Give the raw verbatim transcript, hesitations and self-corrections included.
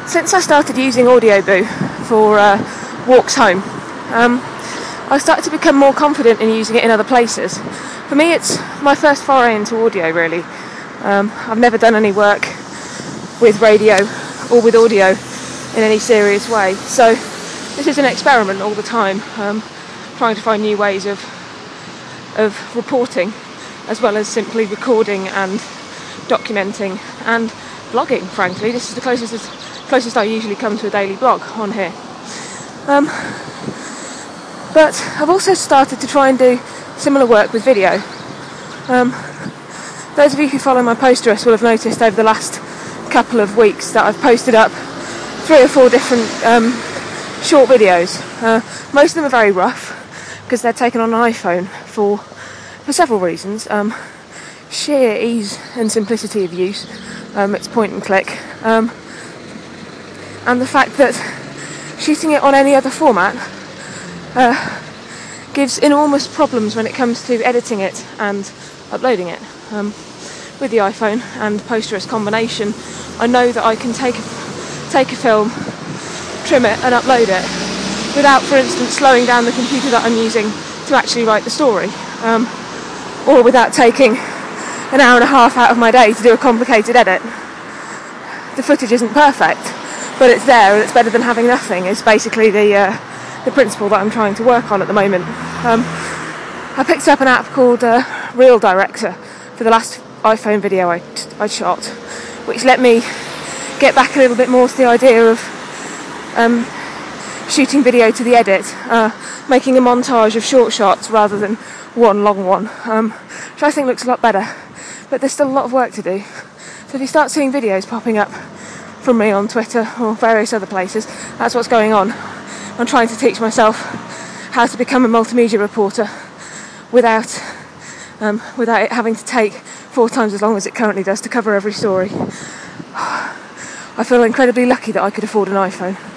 Since I started using Audioboo for uh, walks home, um, I started to become more confident in using it in other places. For me, it's my first foray into audio, really. Um, I've never done any work with radio or with audio in any serious way, so this is an experiment all the time, um, trying to find new ways of of reporting, as well as simply recording and documenting and blogging. Frankly, this is the closest closest I usually come to a daily blog on here. Um, but I've also started to try and do similar work with video. Um, those of you who follow my Posterous will have noticed over the last couple of weeks that I've posted up three or four different um, short videos. Uh, most of them are very rough because they're taken on an iPhone for for several reasons. Um, sheer ease and simplicity of use. Um, it's point and click. Um, and the fact that shooting it on any other format uh, gives enormous problems when it comes to editing it and uploading it. Um, with the iPhone and Posterous combination, I know that I can take a, take a film, trim it and upload it without, for instance, slowing down the computer that I'm using to actually write the story, um, or without taking an hour and a half out of my day to do a complicated edit. The footage isn't perfect, but it's there and it's better than having nothing, is basically the uh, the principle that I'm trying to work on at the moment. Um, I picked up an app called uh, Reel Director for the last iPhone video I, I shot, which let me get back a little bit more to the idea of um, shooting video to the edit, uh, making a montage of short shots rather than one long one, um, which I think looks a lot better, but there's still a lot of work to do. So if you start seeing videos popping up from me on Twitter or various other places, that's what's going on. I'm trying to teach myself how to become a multimedia reporter without um, without it having to take four times as long as it currently does to cover every story. I feel incredibly lucky that I could afford an iPhone.